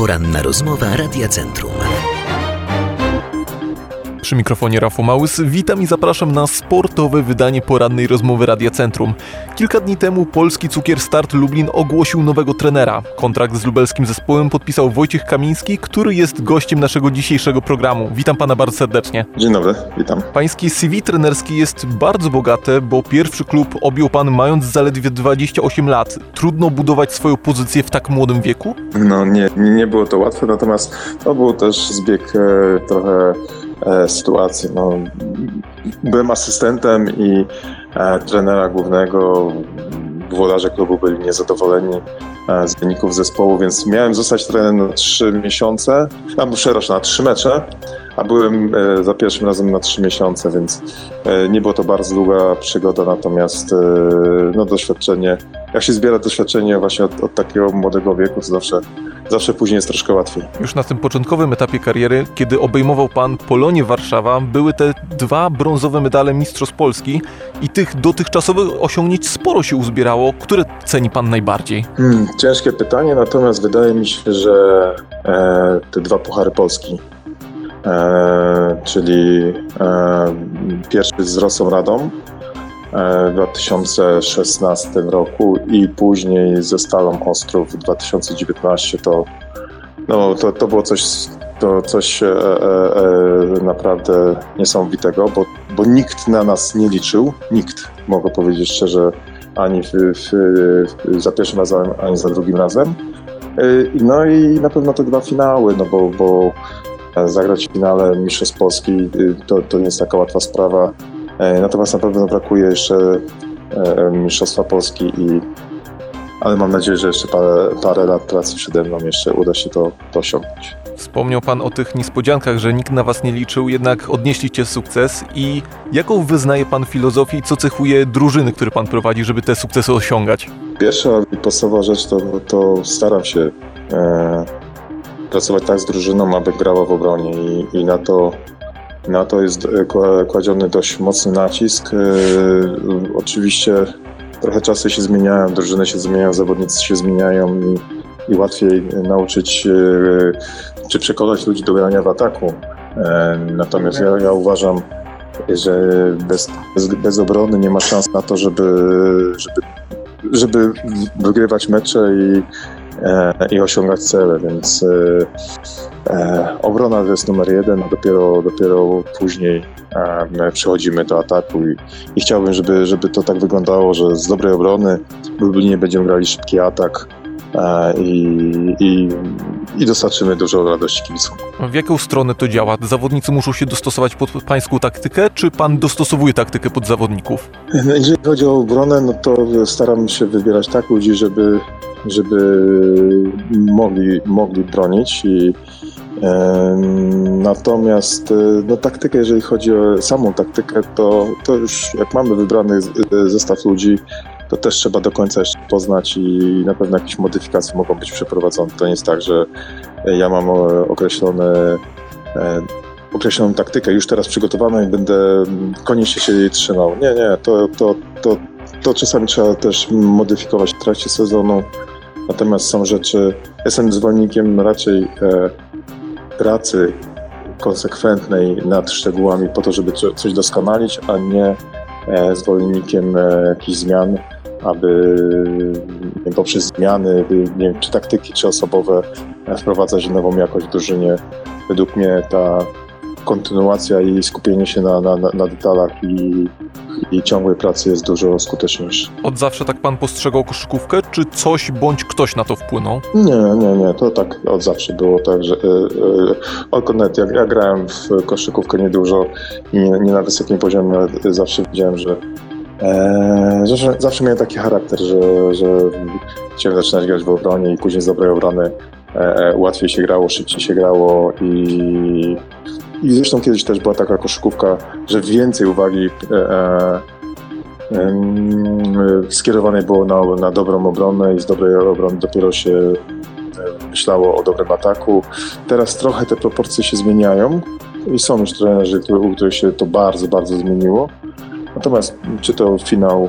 Poranna rozmowa Radia Centrum. Przy mikrofonie Rafał Małys. Witam i zapraszam na sportowe wydanie porannej rozmowy Radia Centrum. Kilka dni temu polski cukier Start Lublin ogłosił nowego trenera. Kontrakt z lubelskim zespołem podpisał Wojciech Kamiński, który jest gościem naszego dzisiejszego programu. Witam pana bardzo serdecznie. Dzień dobry, witam. Pańskie CV trenerskie jest bardzo bogate, bo pierwszy klub objął pan mając zaledwie 28 lat. Trudno budować swoją pozycję w tak młodym wieku? No nie było to łatwe, natomiast to był też zbieg trochę sytuacji. No, byłem asystentem i trenera głównego, włodarze klubu byli niezadowoleni z wyników zespołu, więc miałem zostać trenerem na 3 miesiące, na 3 mecze, a byłem za pierwszym razem na 3 miesiące, więc nie było to bardzo długa przygoda, natomiast doświadczenie, jak się zbiera doświadczenie właśnie od takiego młodego wieku, to zawsze później jest troszkę łatwiej. Już na tym początkowym etapie kariery, kiedy obejmował pan Polonię Warszawa, były te 2 brązowe medale Mistrzostw Polski i tych dotychczasowych osiągnięć sporo się uzbierało. Które ceni pan najbardziej? Ciężkie pytanie, natomiast wydaje mi się, że te 2 Puchary Polski, czyli pierwszy z Rosą Radą w 2016 roku i później ze Stalą Ostrów w 2019, to było coś naprawdę niesamowitego, bo nikt na nas nie liczył, mogę powiedzieć szczerze, ani za pierwszym razem, ani za drugim razem. No i na pewno te 2 finały, bo zagrać w finale Mistrzostw Polski to nie jest taka łatwa sprawa. Natomiast na pewno brakuje jeszcze Mistrzostwa Polski, ale mam nadzieję, że jeszcze parę lat pracy przede mną jeszcze uda się to osiągnąć. Wspomniał pan o tych niespodziankach, że nikt na was nie liczył, jednak odnieśliście sukces. I jaką wyznaje pan filozofię i co cechuje drużyny, które pan prowadzi, żeby te sukcesy osiągać? Pierwsza i podstawowa rzecz to staram się pracować tak z drużyną, aby grała w obronie i na to jest kładziony dość mocny nacisk. Oczywiście trochę czasy się zmieniają, drużyny się zmieniają, zawodnicy się zmieniają i łatwiej nauczyć czy przekonać ludzi do grania w ataku. Natomiast ja uważam, że bez obrony nie ma szans na to, żeby wygrywać mecze i osiągać cele, więc obrona to jest numer 1, a dopiero później przechodzimy do ataku i chciałbym, żeby to tak wyglądało, że z dobrej obrony w Lublinie będziemy grali szybki atak i dostarczymy dużo radości kibicom. W jaką stronę to działa? Zawodnicy muszą się dostosować pod pańską taktykę, czy pan dostosowuje taktykę pod zawodników? Jeżeli chodzi o obronę, no to staram się wybierać tak ludzi, żeby mogli bronić natomiast taktykę, jeżeli chodzi o samą taktykę, to już jak mamy wybrany zestaw ludzi, to też trzeba do końca jeszcze poznać i na pewno jakieś modyfikacje mogą być przeprowadzone. To nie jest tak, że ja mam określoną taktykę już teraz przygotowaną i będę koniecznie się jej trzymał. Nie, to czasami trzeba też modyfikować w trakcie sezonu. Natomiast są rzeczy, jestem zwolennikiem raczej pracy konsekwentnej nad szczegółami po to, żeby coś doskonalić, a nie zwolennikiem jakichś zmian, aby poprzez zmiany, nie wiem, czy taktyki, czy osobowe wprowadzać nową jakość w drużynie. Według mnie ta kontynuacja i skupienie się na detalach i ciągłej pracy jest dużo skuteczniejsze. Od zawsze tak pan postrzegał koszykówkę, czy coś bądź ktoś na to wpłynął? Nie, to tak od zawsze było tak, że nawet ja grałem w koszykówkę niedużo i nie na wysokim poziomie, ale zawsze wiedziałem, że zawsze miałem taki charakter, że chciałem zaczynać grać w obronie i później z dobrej obrony łatwiej się grało, szybciej się grało i zresztą kiedyś też była taka koszykówka, że więcej uwagi skierowane było na dobrą obronę i z dobrej obrony dopiero się myślało o dobrym ataku. Teraz trochę te proporcje się zmieniają i są już trenerzy, u których się to bardzo, bardzo zmieniło. Natomiast czy to finał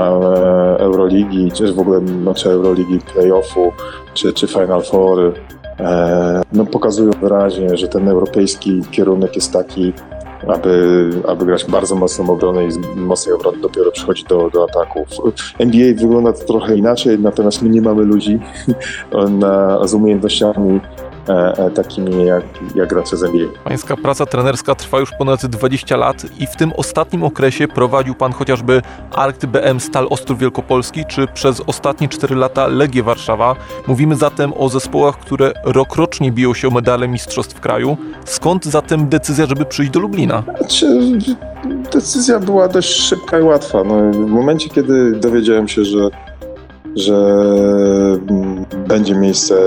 Euroligi, czy w ogóle mecze Euroligi, play-offu, czy Final Four, pokazują wyraźnie, że ten europejski kierunek jest taki, aby grać bardzo mocną obronę i z mocnej obrony dopiero przychodzić do ataków. NBA wygląda to trochę inaczej, natomiast my nie mamy ludzi z umiejętnościami takimi jak gracze z NBA. Pańska praca trenerska trwa już ponad 20 lat i w tym ostatnim okresie prowadził pan chociażby Arkt BM Stal Ostrów Wielkopolski, czy przez ostatnie 4 lata Legię Warszawa. Mówimy zatem o zespołach, które rokrocznie biją się o medale mistrzostw kraju. Skąd zatem decyzja, żeby przyjść do Lublina? Decyzja była dość szybka i łatwa. W momencie, kiedy dowiedziałem się, że będzie miejsce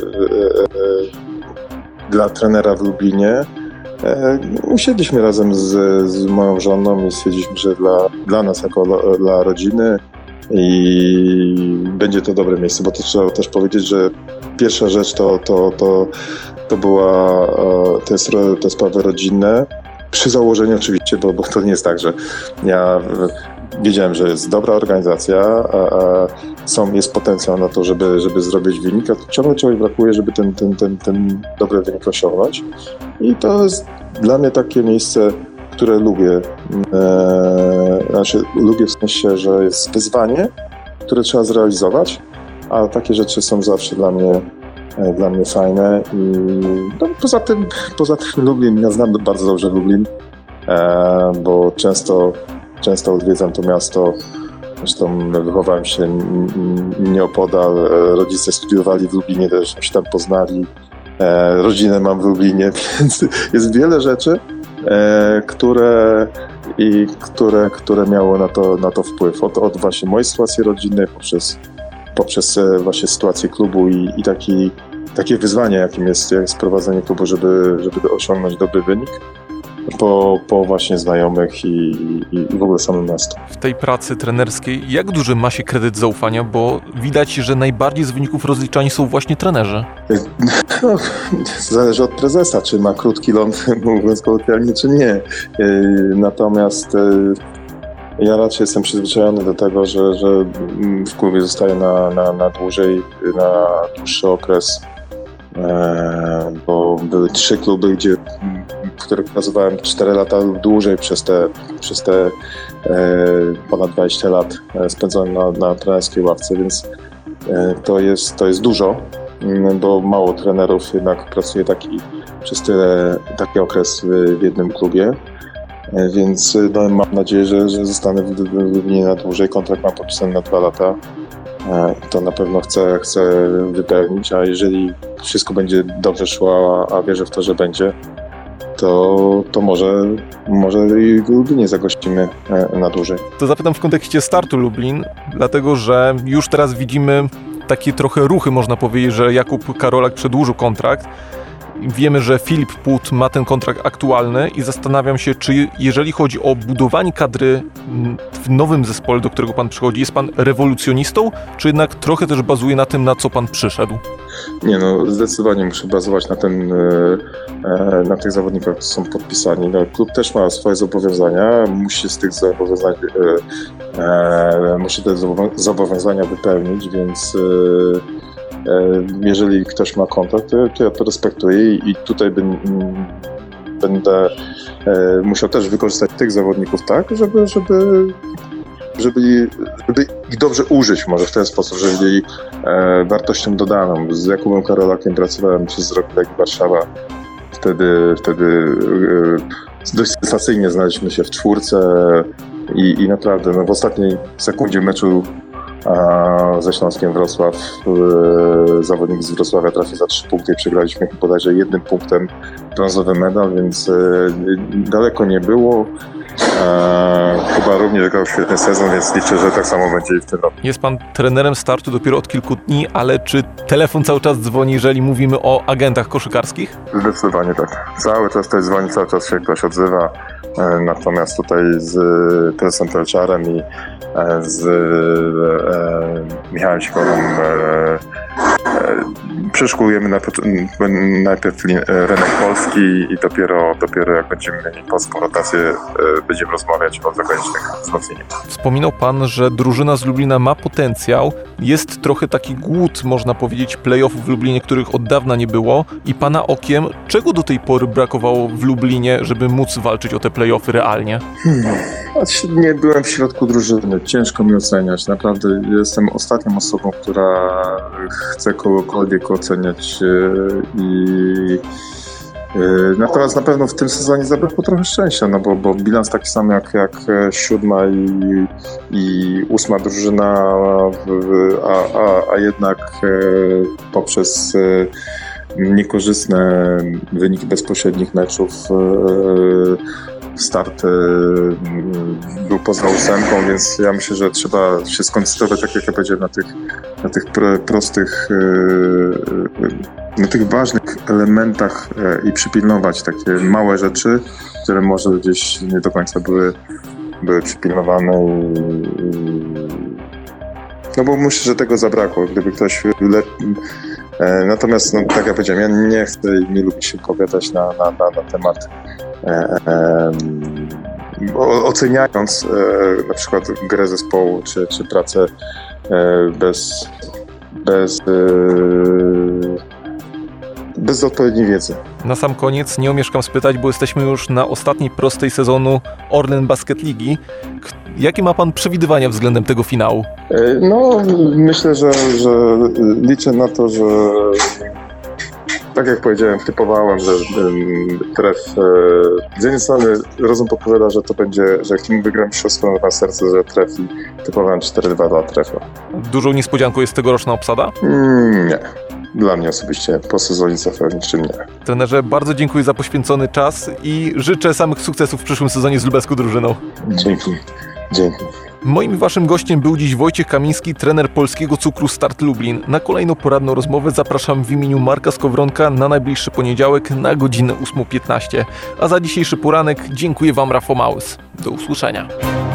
dla trenera w Lublinie, usiedliśmy razem z moją żoną i stwierdziliśmy, że dla nas jako dla rodziny i będzie to dobre miejsce, bo to trzeba też powiedzieć, że pierwsza rzecz to była te sprawy rodzinne. Przy założeniu oczywiście, bo to nie jest tak, że ja wiedziałem, że jest dobra organizacja, jest potencjał na to, żeby zrobić wynik, a ciągle czegoś brakuje, żeby ten dobry wynik osiągnąć. I to jest dla mnie takie miejsce, które lubię. Lubię w sensie, że jest wyzwanie, które trzeba zrealizować, a takie rzeczy są zawsze dla mnie fajne. I poza tym Lublin, ja znam bardzo dobrze Lublin, bo często odwiedzam to miasto. Zresztą wychowałem się nieopodal, rodzice studiowali w Lublinie, też się tam poznali, rodzinę mam w Lublinie, więc jest wiele rzeczy, które miało na to wpływ. Od właśnie mojej sytuacji rodzinnej, poprzez właśnie sytuację klubu i takie wyzwanie, jakim jest prowadzenie klubu, żeby osiągnąć dobry wynik. Po właśnie znajomych i w ogóle samym miastu. W tej pracy trenerskiej jak duży ma się kredyt zaufania, bo widać, że najbardziej z wyników rozliczani są właśnie trenerzy? Zależy od prezesa, czy ma krótki ląd, mówiąc kolokwialnie, czy nie. Natomiast ja raczej jestem przyzwyczajony do tego, że w klubie zostaję na dłuższy okres, bo były 3 kluby, w których pracowałem 4 lata lub dłużej przez te ponad 20 lat spędzonym na trenerskiej ławce, więc to jest dużo, bo mało trenerów jednak pracuje przez taki okres w jednym klubie, więc mam nadzieję, że zostanę w Lublinie na dłużej. Kontrakt mam podpisany na 2 lata. To na pewno chcę wypełnić, a jeżeli wszystko będzie dobrze szło, a wierzę w to, że będzie, to może i w Lublinie zagościmy na dłużej. To zapytam w kontekście Startu Lublin, dlatego że już teraz widzimy takie trochę ruchy, można powiedzieć, że Jakub Karolak przedłużył kontrakt. Wiemy, że Filip Put ma ten kontrakt aktualny i zastanawiam się, czy jeżeli chodzi o budowanie kadry w nowym zespole, do którego pan przychodzi, jest pan rewolucjonistą, czy jednak trochę też bazuje na tym, na co pan przyszedł? Nie, zdecydowanie muszę bazować na tych zawodnikach, którzy są podpisani. Klub też ma swoje zobowiązania, musi z tych zobowiązania wypełnić, więc jeżeli ktoś ma kontrakt, to ja to respektuję i tutaj będę musiał też wykorzystać tych zawodników tak, żeby ich dobrze użyć, może w ten sposób, żeby byli wartością dodaną. Z Jakubem Karolakiem pracowałem przez rok w Legii Warszawa. Wtedy dość sensacyjnie znaleźliśmy się w 4 i naprawdę w ostatniej sekundzie meczu ze Śląskiem Wrocław zawodnik z Wrocławia trafił za 3 punkty i przegraliśmy bodajże 1 punktem brązowy medal, więc daleko nie było. Chyba również grał świetny sezon, więc liczę, że tak samo będzie i w tym roku. Jest pan trenerem Startu dopiero od kilku dni, ale czy telefon cały czas dzwoni, jeżeli mówimy o agentach koszykarskich? Zdecydowanie tak. Cały czas ktoś dzwoni, cały czas się ktoś odzywa. Natomiast tutaj z prezesem Telczarem i z Michałem Sikorą Przeszkolujemy najpierw rynek polski i dopiero jak będziemy mieli polską rotację, będziemy rozmawiać o zagranicznych wzmocnieniach. Wspominał pan, że drużyna z Lublina ma potencjał. Jest trochę taki głód, można powiedzieć, play-offów w Lublinie, których od dawna nie było. I pana okiem, czego do tej pory brakowało w Lublinie, żeby móc walczyć o te play-offy realnie? Nie byłem w środku drużyny, ciężko mi oceniać. Naprawdę jestem ostatnią osobą, która chce kogokolwiek oceniać natomiast na pewno w tym sezonie zabrakło trochę szczęścia, no bo bilans taki sam jak 7. i 8. drużyna, a jednak poprzez niekorzystne wyniki bezpośrednich meczów start był poza 8, więc ja myślę, że trzeba się skoncentrować, tak jak ja powiedziałem, na tych prostych, na tych ważnych elementach i przypilnować takie małe rzeczy, które może gdzieś nie do końca były przypilnowane no bo myślę, że tego zabrakło. Gdyby ktoś natomiast, no, tak jak powiedziałem, ja nie chcę i nie lubię się opowiadać na temat oceniając na przykład grę zespołu czy pracę bez odpowiedniej wiedzy. Na sam koniec nie omieszkam spytać, bo jesteśmy już na ostatniej prostej sezonu Orlen Basket Ligi. Jakie ma pan przewidywania względem tego finału? No, myślę, że liczę na to, że tak jak powiedziałem, typowałem, że tref z jednej strony rozum podpowiada, że to będzie, że jak team wygra mistrzostwo na serce, że trafi, typowałem 4-2 dla trefa. Dużą niespodzianką jest tegoroczna obsada? Nie. Dla mnie osobiście po sezonie zasadniczym nie. Trenerze, bardzo dziękuję za poświęcony czas i życzę samych sukcesów w przyszłym sezonie z lubelską drużyną. Dzięki. Moim i waszym gościem był dziś Wojciech Kamiński, trener polskiego cukru Start Lublin. Na kolejną poradną rozmowę zapraszam w imieniu Marka Skowronka na najbliższy poniedziałek na godzinę 8:15. A za dzisiejszy poranek dziękuję wam, Rafał Małys. Do usłyszenia.